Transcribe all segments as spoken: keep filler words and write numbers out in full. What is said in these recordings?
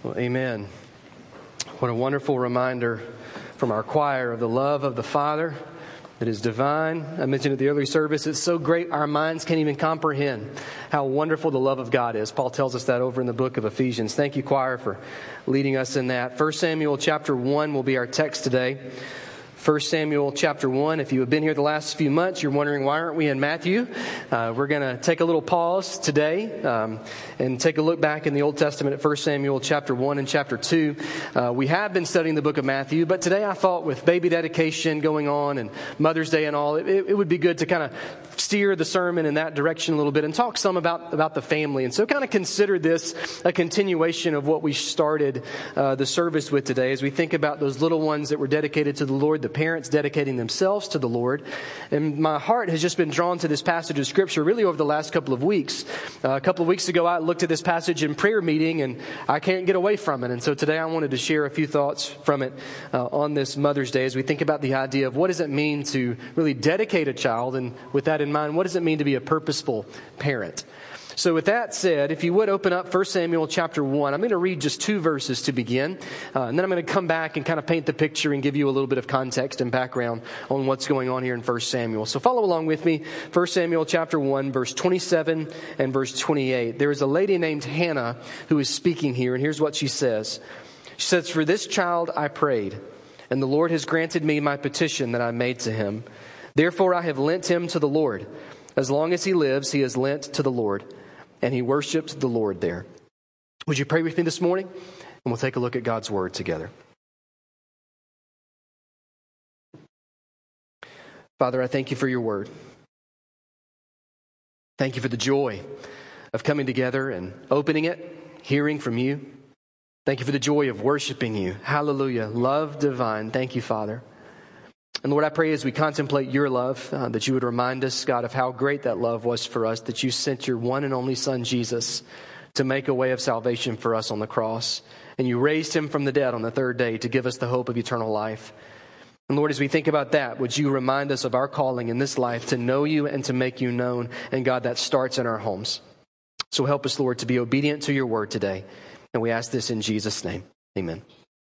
Well, amen. What a wonderful reminder from our choir of the love of the Father that is divine. I mentioned at the early service, it's so great our minds can't even comprehend how wonderful the love of God is. Paul tells us that over in the book of Ephesians. Thank you, choir, for leading us in that. First Samuel chapter one will be our text today. First Samuel chapter one. If you have been here the last few months, you're wondering why aren't we in Matthew? Uh, we're going to take a little pause today um, and take a look back in the Old Testament at First Samuel chapter one and chapter two. Uh, we have been studying the book of Matthew, but today I thought with baby dedication going on and Mother's Day and all, it, it would be good to kind of steer the sermon in that direction a little bit and talk some about, about the family. And so kind of consider this a continuation of what we started uh, the service with today as we think about those little ones that were dedicated to the Lord, the parents dedicating themselves to the Lord. And my heart has just been drawn to this passage of Scripture really over the last couple of weeks. Uh, a couple of weeks ago, I looked at this passage in prayer meeting and I can't get away from it. And so today I wanted to share a few thoughts from it uh, on this Mother's Day as we think about the idea of what does it mean to really dedicate a child, and with that in mind, what does it mean to be a purposeful parent? So with that said, if you would open up First Samuel chapter one, I'm going to read just two verses to begin, uh, and then I'm going to come back and kind of paint the picture and give you a little bit of context and background on what's going on here in First Samuel. So follow along with me. First Samuel chapter one, verse twenty-seven and verse twenty-eight. There is a lady named Hannah who is speaking here, and here's what she says. She says, "For this child I prayed, and the Lord has granted me my petition that I made to him. Therefore I have lent him to the Lord. As long as he lives, he is lent to the Lord." And he worshiped the Lord there. Would you pray with me this morning? And we'll take a look at God's Word together. Father, I thank you for your Word. Thank you for the joy of coming together and opening it, hearing from you. Thank you for the joy of worshiping you. Hallelujah. Love divine. Thank you, Father. And Lord, I pray as we contemplate your love, uh, that you would remind us, God, of how great that love was for us, that you sent your one and only Son, Jesus, to make a way of salvation for us on the cross. And you raised him from the dead on the third day to give us the hope of eternal life. And Lord, as we think about that, would you remind us of our calling in this life to know you and to make you known? And God, that starts in our homes. So help us, Lord, to be obedient to your word today. And we ask this in Jesus' name. Amen.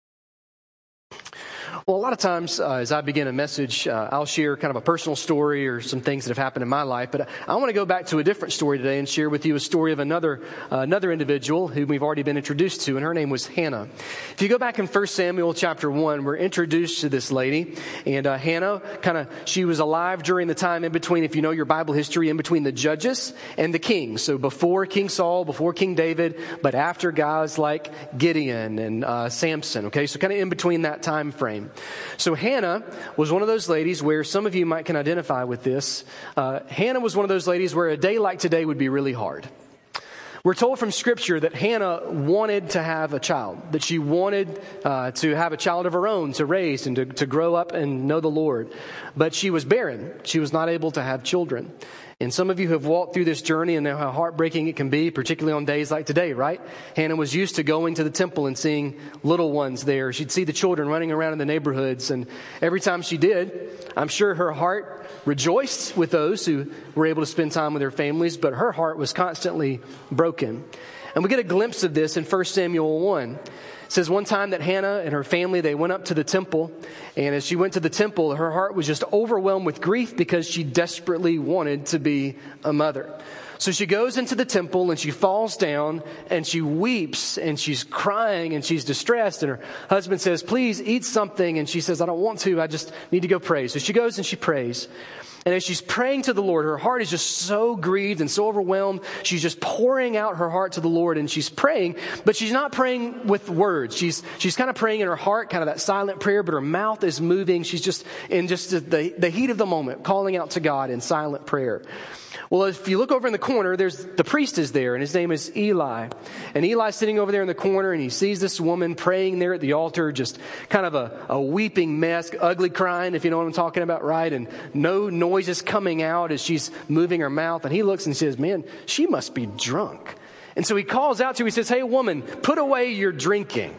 Well, a lot of times uh, as I begin a message, uh, I'll share kind of a personal story or some things that have happened in my life. But I want to go back to a different story today and share with you a story of another uh, another individual whom we've already been introduced to, and her name was Hannah. If you go back in First Samuel chapter one, we're introduced to this lady. And uh, Hannah, kind of, she was alive during the time in between, if you know your Bible history, in between the judges and the kings. So before King Saul, before King David, but after guys like Gideon and uh, Samson. Okay, so kind of in between that time frame. So Hannah was one of those ladies where some of you might can identify with this. Uh, Hannah was one of those ladies where a day like today would be really hard. We're told from Scripture that Hannah wanted to have a child, that she wanted uh, to have a child of her own to raise and to, to grow up and know the Lord. But she was barren. She was not able to have children. And some of you have walked through this journey and know how heartbreaking it can be, particularly on days like today, right? Hannah was used to going to the temple and seeing little ones there. She'd see the children running around in the neighborhoods. And every time she did, I'm sure her heart rejoiced with those who were able to spend time with their families, but her heart was constantly broken. And we get a glimpse of this in First Samuel one. It says one time that Hannah and her family, they went up to the temple. And as she went to the temple, her heart was just overwhelmed with grief because she desperately wanted to be a mother. So she goes into the temple and she falls down and she weeps and she's crying and she's distressed. And her husband says, "Please eat something." And she says, "I don't want to. I just need to go pray." So she goes and she prays. And as she's praying to the Lord, her heart is just so grieved and so overwhelmed. She's just pouring out her heart to the Lord, and she's praying, but she's not praying with words. She's she's kind of praying in her heart, kind of that silent prayer, but her mouth is moving. She's just in just the, the heat of the moment, calling out to God in silent prayer. Well, if you look over in the corner, there's the priest is there, and his name is Eli. And Eli's sitting over there in the corner, and he sees this woman praying there at the altar, just kind of a, a weeping mess, ugly crying, if you know what I'm talking about, right? And no noise is coming out as she's moving her mouth. And he looks and says, "Man, she must be drunk." And so he calls out to her, he says, "Hey, woman, put away your drinking."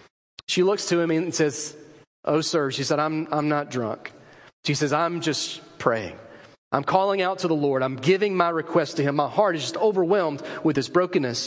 She looks to him and says, "Oh, sir," she said, I'm I'm not drunk." She says, "I'm just praying. I'm calling out to the Lord. I'm giving my request to him. My heart is just overwhelmed with this brokenness."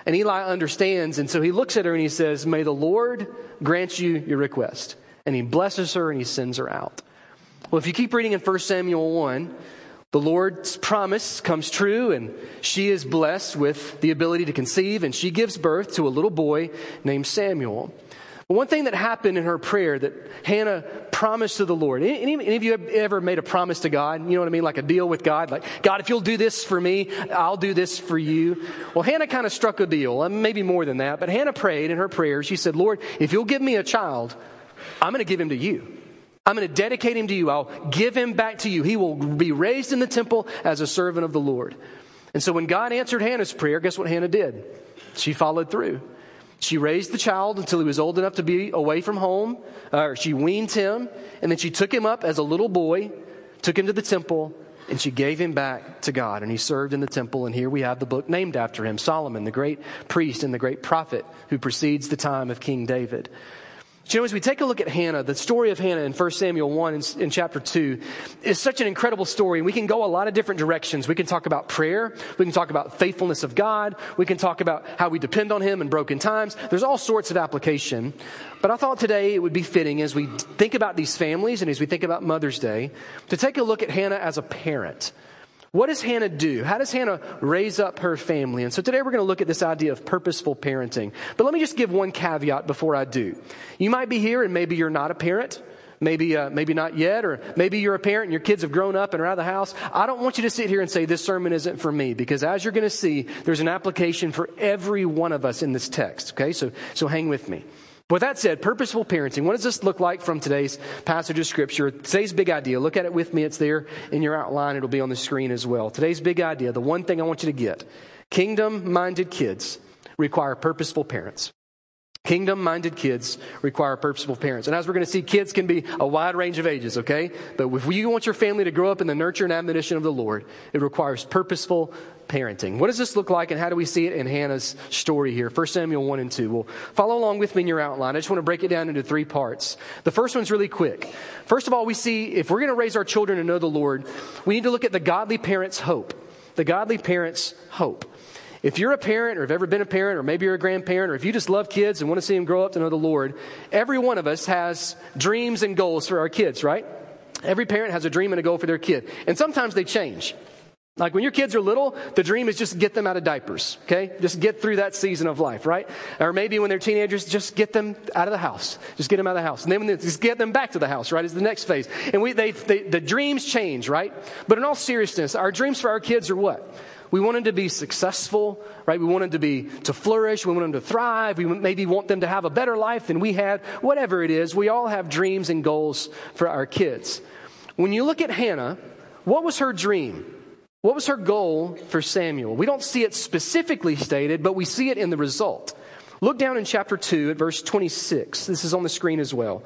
And Eli understands, and so he looks at her and he says, may the Lord grant you your request. And he blesses her and he sends her out. Well, if you keep reading in First Samuel one, the Lord's promise comes true, and she is blessed with the ability to conceive, and she gives birth to a little boy named Samuel. But one thing that happened in her prayer that Hannah promised to the Lord. Any, any of you have ever made a promise to God? You know what I mean? Like a deal with God. Like, God, if you'll do this for me, I'll do this for you. Well, Hannah kind of struck a deal. Maybe more than that. But Hannah prayed in her prayer. She said, Lord, if you'll give me a child, I'm going to give him to you. I'm going to dedicate him to you. I'll give him back to you. He will be raised in the temple as a servant of the Lord. And so when God answered Hannah's prayer, guess what Hannah did? She followed through. She raised the child until he was old enough to be away from home. Uh, she weaned him, and then she took him up as a little boy, took him to the temple, and she gave him back to God. And he served in the temple, and here we have the book named after him, Solomon, the great priest and the great prophet who precedes the time of King David. You know, as we take a look at Hannah, the story of Hannah in First Samuel one in, in chapter two is such an incredible story. And we can go a lot of different directions. We can talk about prayer. We can talk about faithfulness of God. We can talk about how we depend on Him in broken times. There's all sorts of application. But I thought today it would be fitting as we think about these families and as we think about Mother's Day to take a look at Hannah as a parent. What does Hannah do? How does Hannah raise up her family? And so today we're going to look at this idea of purposeful parenting. But let me just give one caveat before I do. You might be here and maybe you're not a parent. Maybe uh, maybe not yet, or maybe you're a parent and your kids have grown up and are out of the house. I don't want you to sit here and say this sermon isn't for me, because as you're going to see, there's an application for every one of us in this text. Okay, so so hang with me. With that said, purposeful parenting, what does this look like from today's passage of Scripture? Today's big idea, look at it with me. It's there in your outline. It'll be on the screen as well. Today's big idea, the one thing I want you to get, kingdom-minded kids require purposeful parents. Kingdom-minded kids require purposeful parents. And as we're going to see, kids can be a wide range of ages, okay? But if you want your family to grow up in the nurture and admonition of the Lord, it requires purposeful parenting. What does this look like, and how do we see it in Hannah's story here? First Samuel one and two. Well, follow along with me in your outline. I just want to break it down into three parts. The first one's really quick. First of all, we see if we're going to raise our children to know the Lord, we need to look at the godly parent's hope. The godly parent's hope. If you're a parent, or have ever been a parent, or maybe you're a grandparent, or if you just love kids and want to see them grow up to know the Lord, every one of us has dreams and goals for our kids, right? Every parent has a dream and a goal for their kid. And sometimes they change. Like when your kids are little, the dream is just get them out of diapers, okay? Just get through that season of life, right? Or maybe when they're teenagers, just get them out of the house. Just get them out of the house. And then when they, just get them back to the house, right, is the next phase. And we, they, they, the dreams change, right? But in all seriousness, our dreams for our kids are what? We want them to be successful, right? We want them to be, to flourish. We want them to thrive. We maybe want them to have a better life than we had. Whatever it is, we all have dreams and goals for our kids. When you look at Hannah, what was her dream? What was her goal for Samuel? We don't see it specifically stated, but we see it in the result. Look down in chapter two at verse twenty-six. This is on the screen as well.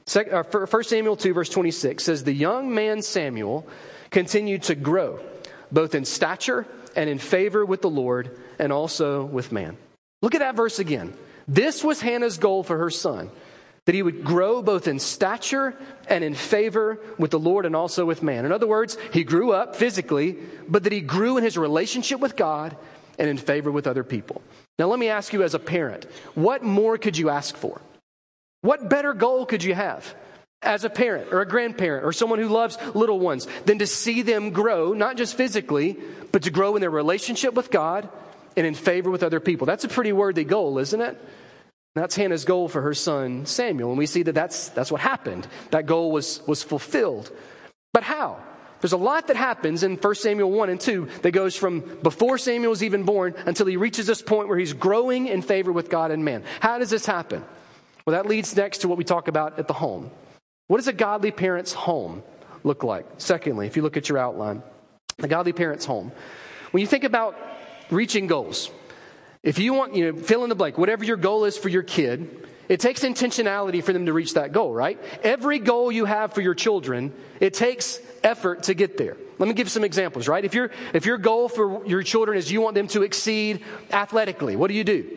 First Samuel two, verse twenty-six says, the young man Samuel continued to grow, both in stature and in favor with the Lord and also with man. Look at that verse again. This was Hannah's goal for her son, that he would grow both in stature and in favor with the Lord and also with man. In other words, he grew up physically, but that he grew in his relationship with God and in favor with other people. Now let me ask you as a parent, what more could you ask for? What better goal could you have as a parent or a grandparent or someone who loves little ones than to see them grow, not just physically, but to grow in their relationship with God and in favor with other people? That's a pretty worthy goal, isn't it? That's Hannah's goal for her son Samuel. And we see that that's, that's what happened. That goal was, was fulfilled. But how? There's a lot that happens in First Samuel one and two that goes from before Samuel was even born until he reaches this point where he's growing in favor with God and man. How does this happen? Well, that leads next to what we talk about at the home. What does a godly parent's home look like? Secondly, if you look at your outline, the godly parent's home. When you think about reaching goals, if you want, you know, fill in the blank, whatever your goal is for your kid, it takes intentionality for them to reach that goal, right? Every goal you have for your children, it takes effort to get there. Let me give some examples, right? If your if your goal for your children is you want them to exceed athletically, what do you do?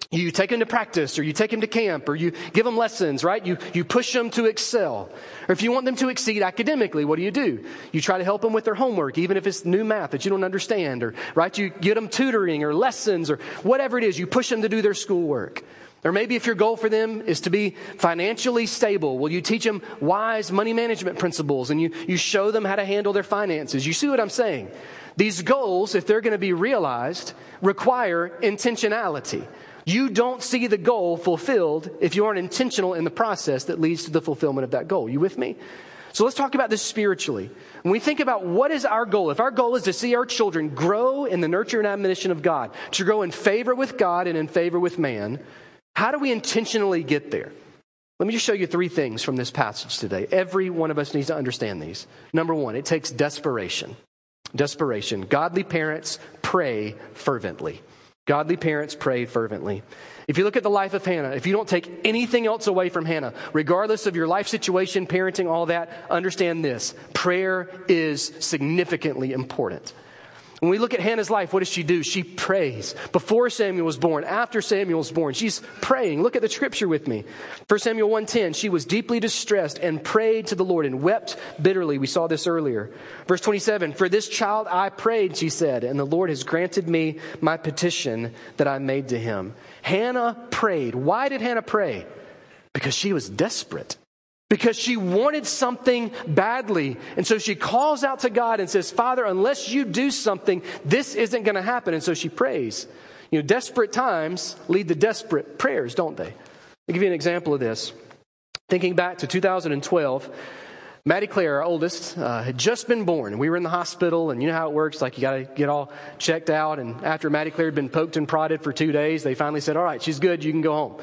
You take them to practice, or you take them to camp, or you give them lessons, right? You you push them to excel. Or if you want them to exceed academically, what do you do? You try to help them with their homework, even if it's new math that you don't understand, or right? You get them tutoring or lessons or whatever it is. You push them to do their schoolwork. Or maybe if your goal for them is to be financially stable, well, you teach them wise money management principles, and you, you show them how to handle their finances. You see what I'm saying? These goals, if they're going to be realized, require intentionality. You don't see the goal fulfilled if you aren't intentional in the process that leads to the fulfillment of that goal. You with me? So let's talk about this spiritually. When we think about what is our goal, if our goal is to see our children grow in the nurture and admonition of God, to grow in favor with God and in favor with man, how do we intentionally get there? Let me just show you three things from this passage today. Every one of us needs to understand these. Number one, it takes desperation. Desperation. Godly parents pray fervently. Godly parents pray fervently. If you look at the life of Hannah, if you don't take anything else away from Hannah, regardless of your life situation, parenting, all that, understand this. Prayer is significantly important. When we look at Hannah's life, what does she do? She prays. Before Samuel was born, after Samuel was born, she's praying. Look at the scripture with me. First Samuel one ten, she was deeply distressed and prayed to the Lord and wept bitterly. We saw this earlier. Verse twenty-seven, for this child I prayed, she said, and the Lord has granted me my petition that I made to him. Hannah prayed. Why did Hannah pray? Because she was desperate. Because she wanted something badly. And so she calls out to God and says, Father, unless you do something, this isn't going to happen. And so she prays. You know, desperate times lead to desperate prayers, don't they? I'll give you an example of this. Thinking back to two thousand twelve, Maddie Claire, our oldest, uh, had just been born. We were in the hospital, and you know how it works. Like, you got to get all checked out. And after Maddie Claire had been poked and prodded for two days, they finally said, all right, she's good. You can go home.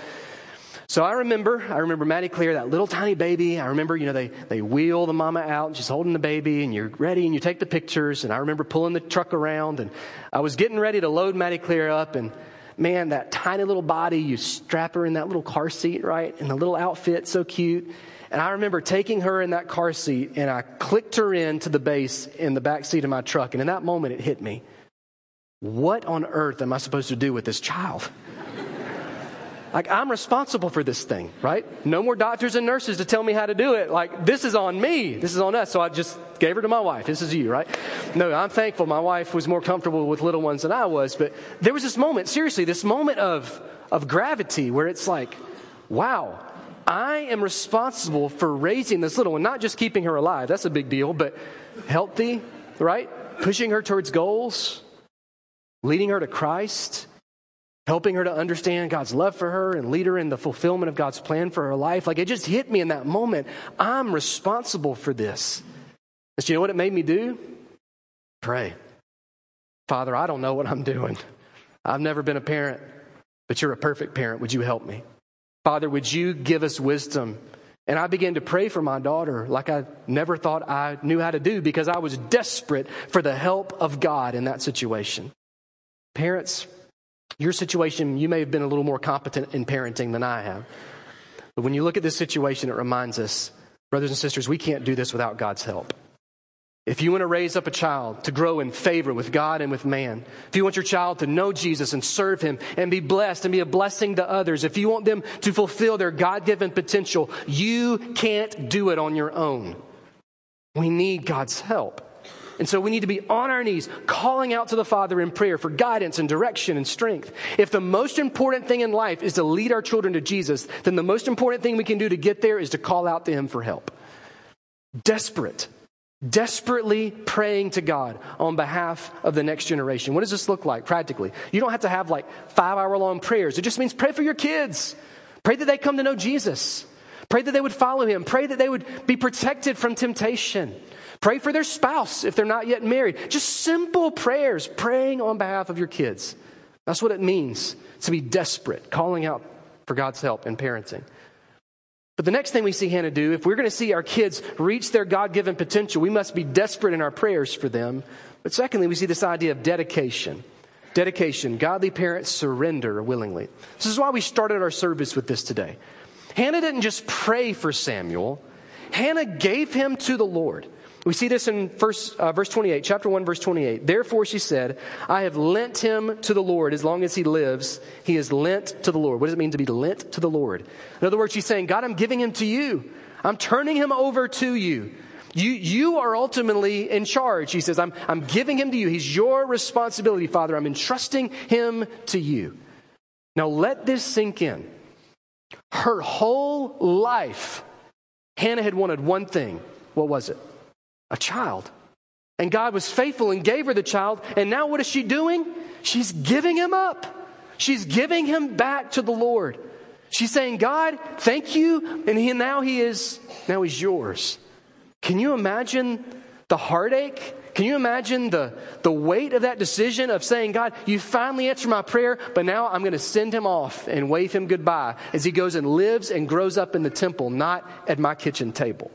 So I remember, I remember Maddie Claire, that little tiny baby. I remember, you know, they, they wheel the mama out and she's holding the baby and you're ready and you take the pictures. And I remember pulling the truck around and I was getting ready to load Maddie Claire up. And man, that tiny little body, you strap her in that little car seat, right? And the little outfit, so cute. And I remember taking her in that car seat and I clicked her into the base in the back seat of my truck. And in that moment, it hit me. What on earth am I supposed to do with this child? Like, I'm responsible for this thing, right? No more doctors and nurses to tell me how to do it. Like, this is on me. This is on us. So I just gave her to my wife. This is you, right? No, I'm thankful. My wife was more comfortable with little ones than I was. But there was this moment, seriously, this moment of, of gravity where it's like, wow, I am responsible for raising this little one, not just keeping her alive. That's a big deal, but healthy, right? Pushing her towards goals, leading her to Christ, helping her to understand God's love for her and lead her in the fulfillment of God's plan for her life. Like, it just hit me in that moment. I'm responsible for this. But you know what it made me do? Pray. Father, I don't know what I'm doing. I've never been a parent, but you're a perfect parent. Would you help me? Father, would you give us wisdom? And I began to pray for my daughter like I never thought I knew how to do because I was desperate for the help of God in that situation. Parents, your situation, you may have been a little more competent in parenting than I have. But when you look at this situation, it reminds us, brothers and sisters, we can't do this without God's help. If you want to raise up a child to grow in favor with God and with man, if you want your child to know Jesus and serve him and be blessed and be a blessing to others, if you want them to fulfill their God-given potential, you can't do it on your own. We need God's help. And so we need to be on our knees, calling out to the Father in prayer for guidance and direction and strength. If the most important thing in life is to lead our children to Jesus, then the most important thing we can do to get there is to call out to him for help. Desperate, desperately praying to God on behalf of the next generation. What does this look like practically? You don't have to have like five hour long prayers. It just means pray for your kids. Pray that they come to know Jesus. Pray that they would follow him. Pray that they would be protected from temptation. Pray for their spouse if they're not yet married. Just simple prayers, praying on behalf of your kids. That's what it means to be desperate, calling out for God's help in parenting. But the next thing we see Hannah do, if we're going to see our kids reach their God-given potential, we must be desperate in our prayers for them. But secondly, we see this idea of dedication. Dedication. Godly parents surrender willingly. This is why we started our service with this today. Hannah didn't just pray for Samuel. Hannah gave him to the Lord. We see this in first, uh, verse twenty-eight, chapter one, verse twenty-eight. Therefore she said, I have lent him to the Lord. As long as he lives, he is lent to the Lord. What does it mean to be lent to the Lord? In other words, she's saying, God, I'm giving him to you. I'm turning him over to you. You, you are ultimately in charge. He says, I'm, I'm giving him to you. He's your responsibility, Father. I'm entrusting him to you. Now let this sink in. Her whole life, Hannah had wanted one thing. What was it? A child. And God was faithful and gave her the child. And now what is she doing? She's giving him up. She's giving him back to the Lord. She's saying, God, thank you. And he, now he is, now he's yours. Can you imagine the heartache? Can you imagine the, the weight of that decision of saying, God, you finally answered my prayer, but now I'm going to send him off and wave him goodbye as he goes and lives and grows up in the temple, not at my kitchen table.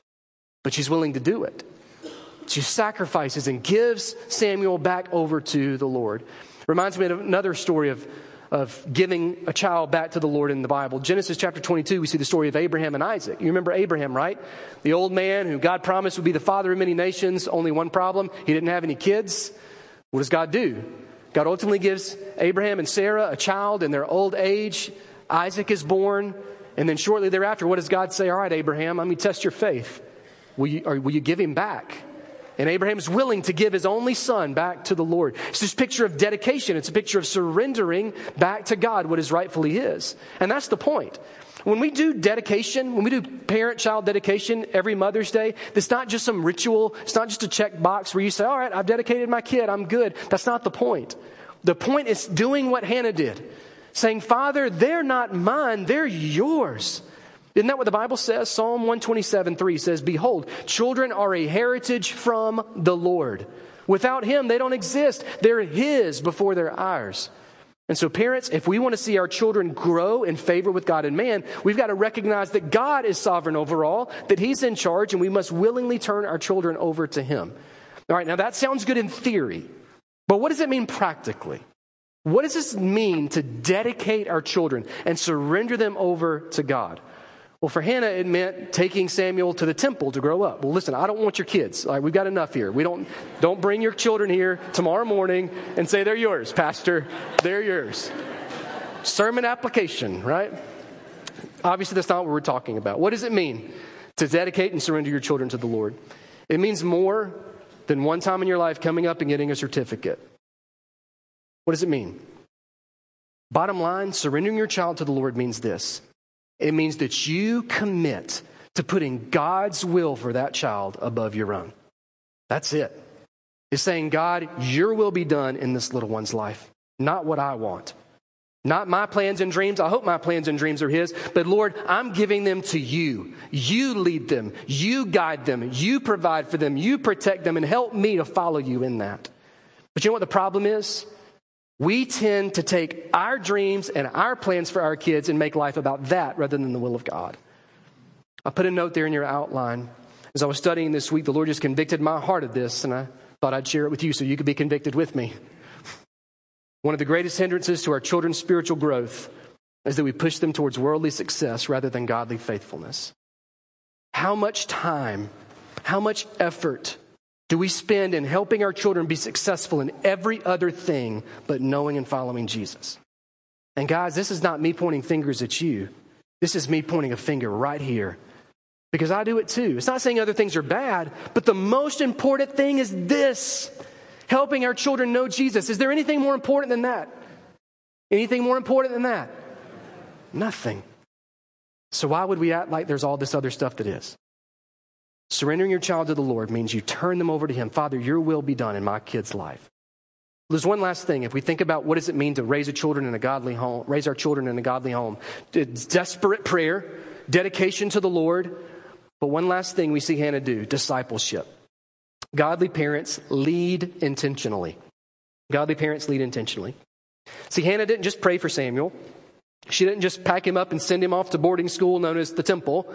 But she's willing to do it. She sacrifices and gives Samuel back over to the Lord. Reminds me of another story of of giving a child back to the Lord in the Bible. Genesis chapter twenty-two, we see the story of Abraham and Isaac. You remember Abraham, right? The old man who God promised would be the father of many nations. Only one problem. He didn't have any kids. What does God do? God ultimately gives Abraham and Sarah a child in their old age. Isaac is born. And then shortly thereafter, what does God say? All right, Abraham, let me test your faith. Will you, or will you give him back? And Abraham is willing to give his only son back to the Lord. It's this picture of dedication. It's a picture of surrendering back to God what is rightfully his. And that's the point. When we do dedication, when we do parent-child dedication every Mother's Day, it's not just some ritual. It's not just a check box where you say, all right, I've dedicated my kid. I'm good. That's not the point. The point is doing what Hannah did. Saying, Father, they're not mine. They're yours. Isn't that what the Bible says? Psalm one twenty-seven three says, behold, children are a heritage from the Lord. Without him, they don't exist. They're his before they're ours. And so parents, if we want to see our children grow in favor with God and man, we've got to recognize that God is sovereign over all, that he's in charge, and we must willingly turn our children over to him. All right, now that sounds good in theory, but what does it mean practically? What does this mean to dedicate our children and surrender them over to God? Well, for Hannah, it meant taking Samuel to the temple to grow up. Well, listen, I don't want your kids. All right, we've got enough here. We don't, don't bring your children here tomorrow morning and say, they're yours, Pastor. They're yours. Sermon application, right? Obviously, that's not what we're talking about. What does it mean to dedicate and surrender your children to the Lord? It means more than one time in your life coming up and getting a certificate. What does it mean? Bottom line, surrendering your child to the Lord means this. It means that you commit to putting God's will for that child above your own. That's it. It's saying, God, your will be done in this little one's life, not what I want. Not my plans and dreams. I hope my plans and dreams are his. But Lord, I'm giving them to you. You lead them. You guide them. You provide for them. You protect them and help me to follow you in that. But you know what the problem is? We tend to take our dreams and our plans for our kids and make life about that rather than the will of God. I put a note there in your outline. As I was studying this week, the Lord just convicted my heart of this, and I thought I'd share it with you so you could be convicted with me. One of the greatest hindrances to our children's spiritual growth is that we push them towards worldly success rather than godly faithfulness. How much time, how much effort do we spend in helping our children be successful in every other thing but knowing and following Jesus? And guys, this is not me pointing fingers at you. This is me pointing a finger right here. Because I do it too. It's not saying other things are bad, but the most important thing is this. Helping our children know Jesus. Is there anything more important than that? Anything more important than that? Nothing. So why would we act like there's all this other stuff that is? Surrendering your child to the Lord means you turn them over to him. Father, your will be done in my kid's life. There's one last thing. If we think about what does it mean to raise a children in a godly home, raise our children in a godly home, it's desperate prayer, dedication to the Lord. But one last thing we see Hannah do, discipleship. Godly parents lead intentionally. Godly parents lead intentionally. See, Hannah didn't just pray for Samuel. She didn't just pack him up and send him off to boarding school known as the temple.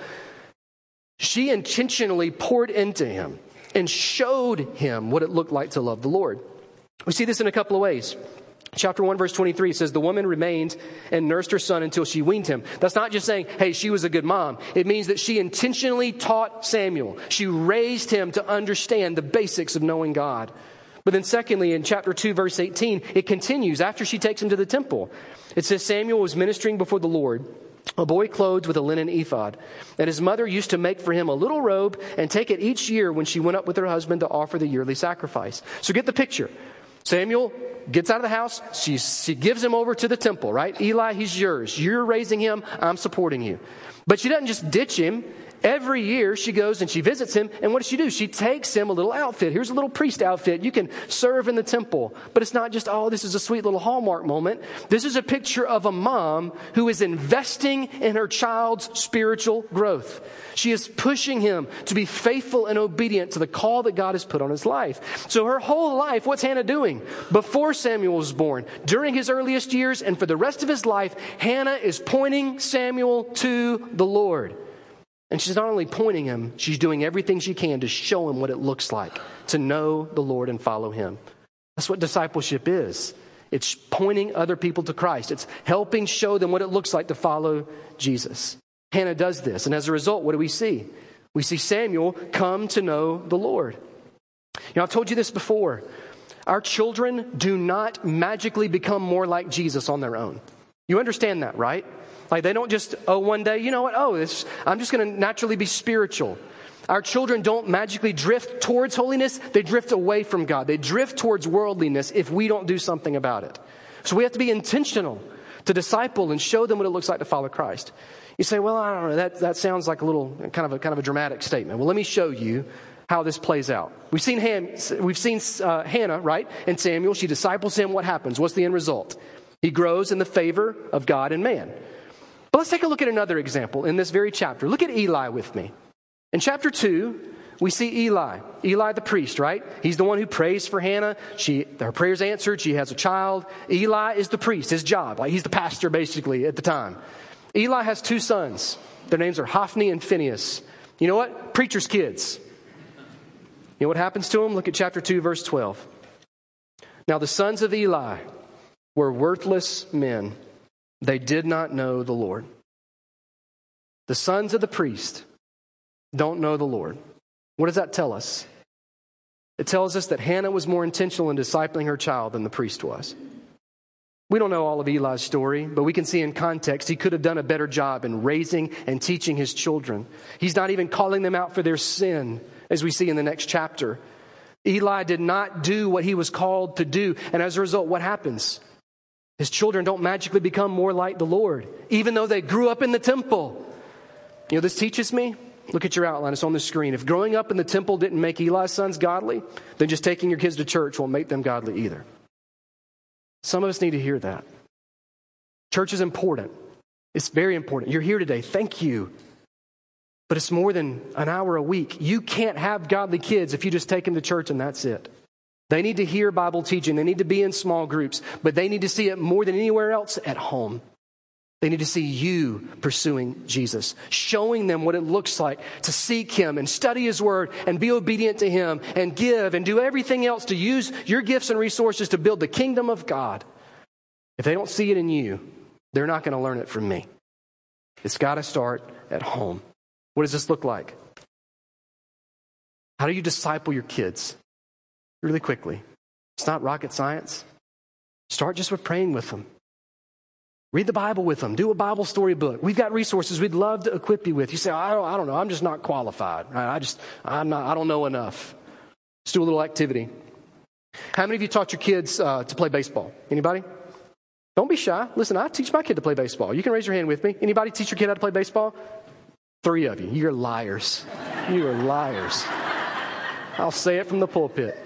She intentionally poured into him and showed him what it looked like to love the Lord. We see this in a couple of ways. Chapter one, verse twenty-three says, the woman remained and nursed her son until she weaned him. That's not just saying, hey, she was a good mom. It means that she intentionally taught Samuel. She raised him to understand the basics of knowing God. But then secondly, in chapter two, verse eighteen, it continues after she takes him to the temple. It says, Samuel was ministering before the Lord, a boy clothed with a linen ephod. And his mother used to make for him a little robe and take it each year when she went up with her husband to offer the yearly sacrifice. So get the picture. Samuel gets out of the house. She, she gives him over to the temple, right? Eli, he's yours. You're raising him. I'm supporting you. But she doesn't just ditch him. Every year she goes and she visits him. And what does she do? She takes him a little outfit. Here's a little priest outfit. You can serve in the temple. But it's not just, oh, this is a sweet little Hallmark moment. This is a picture of a mom who is investing in her child's spiritual growth. She is pushing him to be faithful and obedient to the call that God has put on his life. So her whole life, what's Hannah doing? Before Samuel was born, during his earliest years, and for the rest of his life, Hannah is pointing Samuel to the Lord. And she's not only pointing him, she's doing everything she can to show him what it looks like to know the Lord and follow him. That's what discipleship is. It's pointing other people to Christ. It's helping show them what it looks like to follow Jesus. Hannah does this. And as a result, what do we see? We see Samuel come to know the Lord. You know, I've told you this before. Our children do not magically become more like Jesus on their own. You understand that, right? Like they don't just, oh, one day, you know what? Oh, this, I'm just going to naturally be spiritual. Our children don't magically drift towards holiness. They drift away from God. They drift towards worldliness if we don't do something about it. So we have to be intentional to disciple and show them what it looks like to follow Christ. You say, well, I don't know. That, that sounds like a little kind of a kind of a dramatic statement. Well, let me show you how this plays out. We've seen Han, we've seen uh, Hannah, right? And Samuel. She disciples him. What happens? What's the end result? He grows in the favor of God and man. But let's take a look at another example in this very chapter. Look at Eli with me. In chapter two, we see Eli. Eli the priest, right? He's the one who prays for Hannah. She, her prayer's answered. She has a child. Eli is the priest, his job. Like he's the pastor basically at the time. Eli has two sons. Their names are Hophni and Phinehas. You know what? Preacher's kids. You know what happens to them? Look at chapter two, verse twelve. Now the sons of Eli were worthless men. They did not know the Lord. The sons of the priest don't know the Lord. What does that tell us? It tells us that Hannah was more intentional in discipling her child than the priest was. We don't know all of Eli's story, but we can see in context he could have done a better job in raising and teaching his children. He's not even calling them out for their sin, as we see in the next chapter. Eli did not do what he was called to do, and as a result, what happens? His children don't magically become more like the Lord, even though they grew up in the temple. You know, this teaches me. Look at your outline. It's on the screen. If growing up in the temple didn't make Eli's sons godly, then just taking your kids to church won't make them godly either. Some of us need to hear that. Church is important. It's very important. You're here today. Thank you. But it's more than an hour a week. You can't have godly kids if you just take them to church and that's it. They need to hear Bible teaching. They need to be in small groups. But they need to see it more than anywhere else at home. They need to see you pursuing Jesus, showing them what it looks like to seek Him and study His Word and be obedient to Him and give and do everything else to use your gifts and resources to build the kingdom of God. If they don't see it in you, they're not going to learn it from me. It's got to start at home. What does this look like? How do you disciple your kids? Really quickly. It's not rocket science. Start just with praying with them. Read the Bible with them. Do a Bible story book. We've got resources we'd love to equip you with. You say, I don't, I don't know. I'm just not qualified. I just, I'm not, I don't know enough. Let's do a little activity. How many of you taught your kids uh, to play baseball? Anybody? Don't be shy. Listen, I teach my kid to play baseball. You can raise your hand with me. Anybody teach your kid how to play baseball? Three of you. You're liars. You are liars. I'll say it from the pulpit.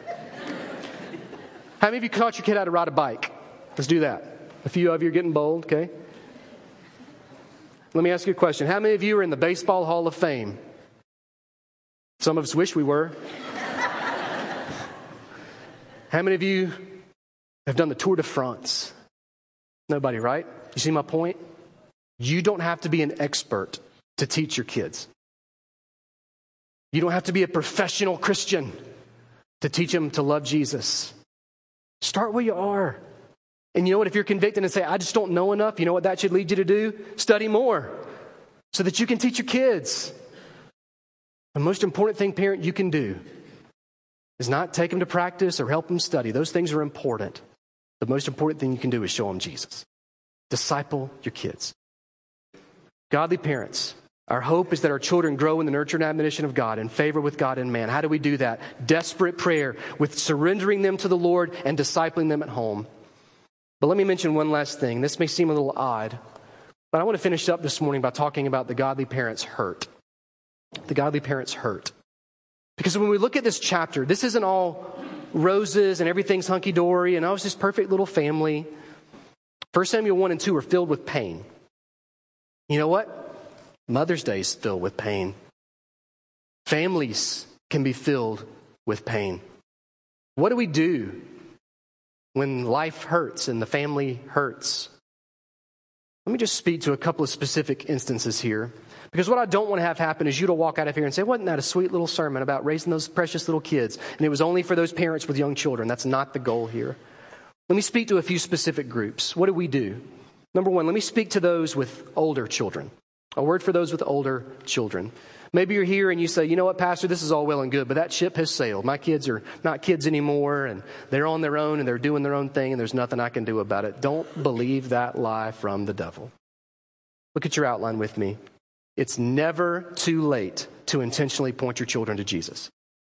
How many of you taught your kid how to ride a bike? Let's do that. A few of you are getting bold, okay? Let me ask you a question. How many of you are in the Baseball Hall of Fame? Some of us wish we were. How many of you have done the Tour de France? Nobody, right? You see my point? You don't have to be an expert to teach your kids. You don't have to be a professional Christian to teach them to love Jesus. Start where you are. And you know what? If you're convicted and say, I just don't know enough, you know what that should lead you to do? Study more so that you can teach your kids. The most important thing, parent, you can do is not take them to practice or help them study. Those things are important. The most important thing you can do is show them Jesus. Disciple your kids. Godly parents, our hope is that our children grow in the nurture and admonition of God, in favor with God and man. How do we do that? Desperate prayer with surrendering them to the Lord and discipling them at home. But let me mention one last thing. This may seem a little odd, but I want to finish up this morning by talking about the godly parents' hurt. The godly parents' hurt. Because when we look at this chapter, this isn't all roses and everything's hunky-dory and oh, it's this perfect little family. First Samuel one and two are filled with pain. You know what? Mother's Day is filled with pain. Families can be filled with pain. What do we do when life hurts and the family hurts? Let me just speak to a couple of specific instances here. Because what I don't want to have happen is you to walk out of here and say, wasn't that a sweet little sermon about raising those precious little kids? And it was only for those parents with young children. That's not the goal here. Let me speak to a few specific groups. What do we do? Number one, let me speak to those with older children. A word for those with older children. Maybe you're here and you say, you know what, Pastor, this is all well and good, but that ship has sailed. My kids are not kids anymore, and they're on their own, and they're doing their own thing, and there's nothing I can do about it. Don't believe that lie from the devil. Look at your outline with me. It's never too late to intentionally point your children to Jesus.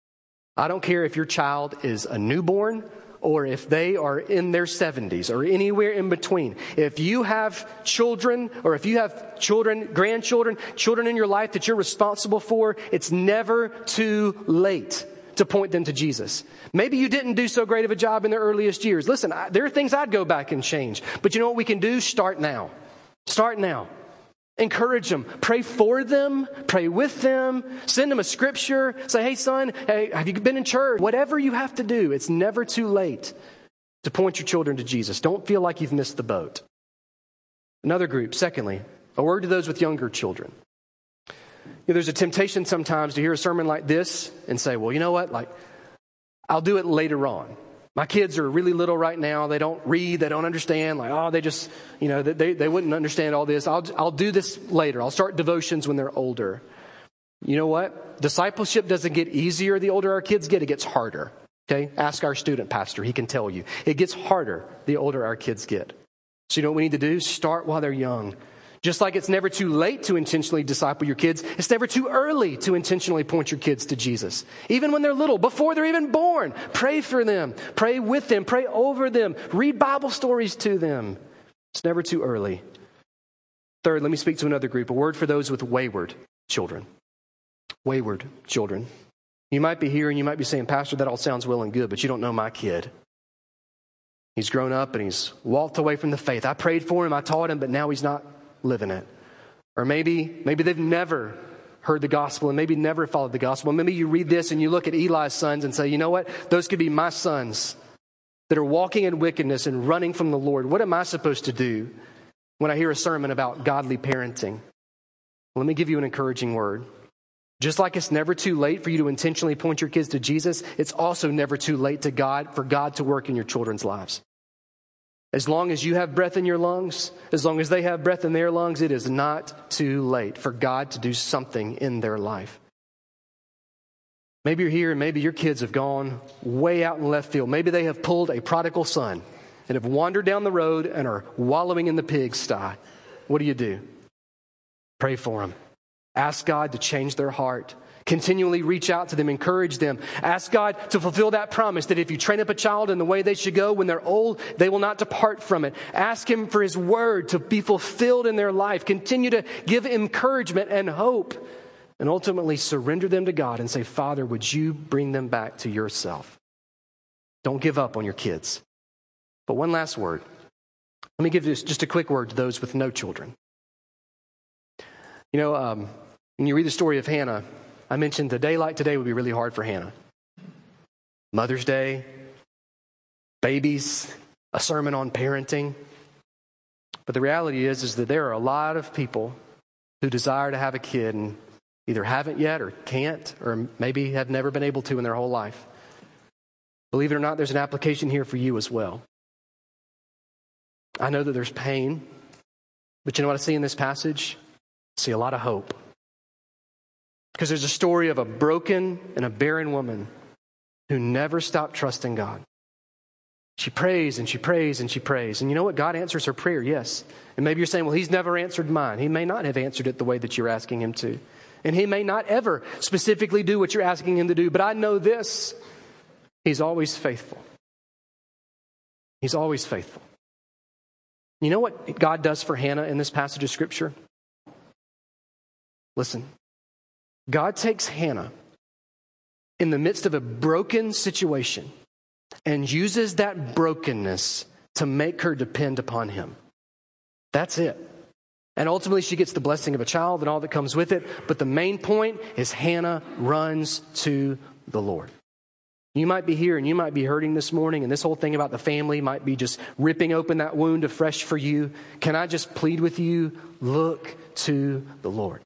I don't care if your child is a newborn or if they are in their seventies or anywhere in between. If you have children or if you have children, grandchildren, children in your life that you're responsible for, it's never too late to point them to Jesus. Maybe you didn't do so great of a job in the earliest years. Listen, I, there are things I'd go back and change. But you know what we can do? Start now. Start now. Encourage them. Pray for them. Pray with them. Send them a scripture. Say, hey, son, hey, have you been in church? Whatever you have to do, it's never too late to point your children to Jesus. Don't feel like you've missed the boat. Another group, secondly, a word to those with younger children. You know, there's a temptation sometimes to hear a sermon like this and say, well, you know what? Like, I'll do it later on. My kids are really little right now. They don't read. They don't understand. Like, oh, they just, you know, they, they wouldn't understand all this. I'll, I'll do this later. I'll start devotions when they're older. You know what? Discipleship doesn't get easier the older our kids get. It gets harder. Okay? Ask our student pastor. He can tell you. It gets harder the older our kids get. So you know what we need to do? Start while they're young. Just like it's never too late to intentionally disciple your kids, it's never too early to intentionally point your kids to Jesus. Even when they're little, before they're even born, pray for them, pray with them, pray over them, read Bible stories to them. It's never too early. Third, let me speak to another group, a word for those with wayward children. Wayward children. You might be here and you might be saying, Pastor, that all sounds well and good, but you don't know my kid. He's grown up and he's walked away from the faith. I prayed for him, I taught him, but now he's not living it. Or maybe maybe they've never heard the gospel and maybe never followed the gospel. Maybe you read this and you look at Eli's sons and say, you know what? Those could be my sons that are walking in wickedness and running from the Lord. What am I supposed to do when I hear a sermon about godly parenting? Let me give you an encouraging word. Just like it's never too late for you to intentionally point your kids to Jesus, it's also never too late to God for God to work in your children's lives. As long as you have breath in your lungs, as long as they have breath in their lungs, it is not too late for God to do something in their life. Maybe you're here and maybe your kids have gone way out in left field. Maybe they have pulled a prodigal son and have wandered down the road and are wallowing in the pigsty. What do you do? Pray for them. Ask God to change their heart. Continually reach out to them, encourage them. Ask God to fulfill that promise that if you train up a child in the way they should go, when they're old, they will not depart from it. Ask Him for His word to be fulfilled in their life. Continue to give encouragement and hope. And ultimately surrender them to God and say, Father, would you bring them back to yourself? Don't give up on your kids. But one last word. Let me give this just a quick word to those with no children. You know, um, when you read the story of Hannah, I mentioned a day like today would be really hard for Hannah. Mother's Day, babies, a sermon on parenting. But the reality is, is that there are a lot of people who desire to have a kid and either haven't yet or can't or maybe have never been able to in their whole life. Believe it or not, there's an application here for you as well. I know that there's pain. But you know what I see in this passage? I see a lot of hope. Because there's a story of a broken and a barren woman who never stopped trusting God. She prays and she prays and she prays. And you know what? God answers her prayer, yes. And maybe you're saying, well, he's never answered mine. He may not have answered it the way that you're asking him to. And he may not ever specifically do what you're asking him to do. But I know this. He's always faithful. He's always faithful. You know what God does for Hannah in this passage of Scripture? Listen. God takes Hannah in the midst of a broken situation and uses that brokenness to make her depend upon him. That's it. And ultimately she gets the blessing of a child and all that comes with it. But the main point is Hannah runs to the Lord. You might be here and you might be hurting this morning, and this whole thing about the family might be just ripping open that wound afresh for you. Can I just plead with you? Look to the Lord.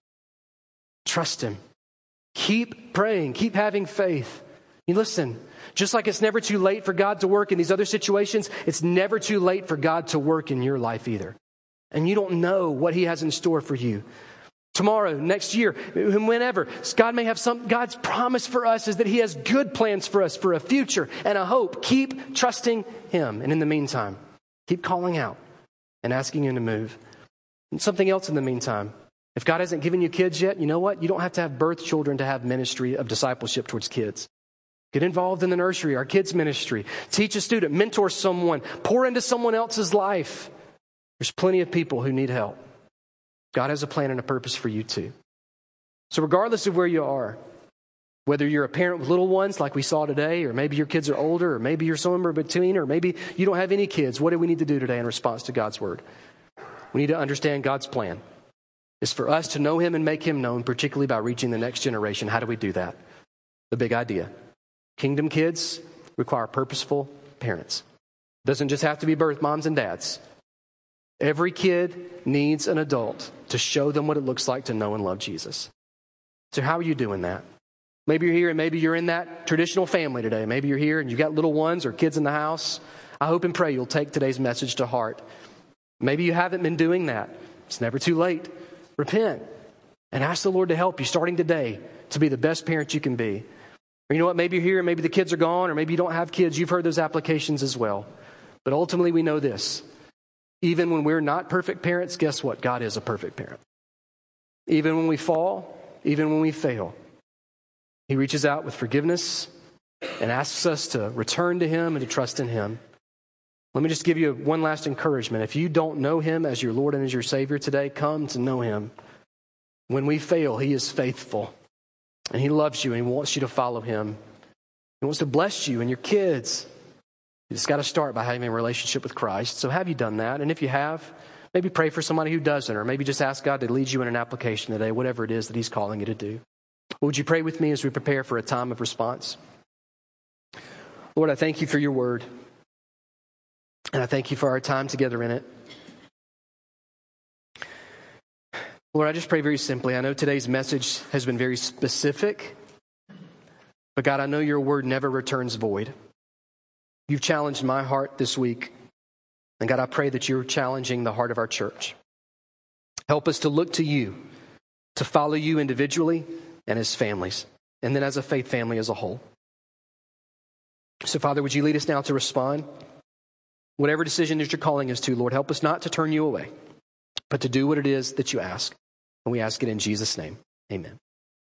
Trust him. Keep praying. Keep having faith. You listen, just like it's never too late for God to work in these other situations, it's never too late for God to work in your life either. And you don't know what he has in store for you. Tomorrow, next year, whenever, God may have some, God's promise for us is that he has good plans for us for a future and a hope. Keep trusting him. And in the meantime, keep calling out and asking him to move. And something else in the meantime. If God hasn't given you kids yet, you know what? You don't have to have birth children to have ministry of discipleship towards kids. Get involved in the nursery, our kids' ministry. Teach a student, mentor someone, pour into someone else's life. There's plenty of people who need help. God has a plan and a purpose for you too. So regardless of where you are, whether you're a parent with little ones like we saw today, or maybe your kids are older, or maybe you're somewhere between, or maybe you don't have any kids, what do we need to do today in response to God's word? We need to understand God's plan. It's for us to know him and make him known, particularly by reaching the next generation. How do we do that? The big idea. Kingdom kids require purposeful parents. It doesn't just have to be birth moms and dads. Every kid needs an adult to show them what it looks like to know and love Jesus. So how are you doing that? Maybe you're here and maybe you're in that traditional family today. Maybe you're here and you've got little ones or kids in the house. I hope and pray you'll take today's message to heart. Maybe you haven't been doing that. It's never too late. Repent and ask the Lord to help you starting today to be the best parent you can be. Or you know what? Maybe you're here and maybe the kids are gone, or maybe you don't have kids. You've heard those applications as well. But ultimately we know this. Even when we're not perfect parents, guess what? God is a perfect parent. Even when we fall, even when we fail, he reaches out with forgiveness and asks us to return to him and to trust in him. Let me just give you one last encouragement. If you don't know him as your Lord and as your Savior today, come to know him. When we fail, he is faithful. And he loves you and he wants you to follow him. He wants to bless you and your kids. You just got to start by having a relationship with Christ. So have you done that? And if you have, maybe pray for somebody who doesn't, or maybe just ask God to lead you in an application today, whatever it is that he's calling you to do. Would you pray with me as we prepare for a time of response? Lord, I thank you for your word. And I thank you for our time together in it. Lord, I just pray very simply. I know today's message has been very specific, but God, I know your word never returns void. You've challenged my heart this week. And God, I pray that you're challenging the heart of our church. Help us to look to you, to follow you individually and as families, and then as a faith family as a whole. So, Father, would you lead us now to respond? Whatever decision that you're calling us to, Lord, help us not to turn you away, but to do what it is that you ask. And we ask it in Jesus' name. Amen.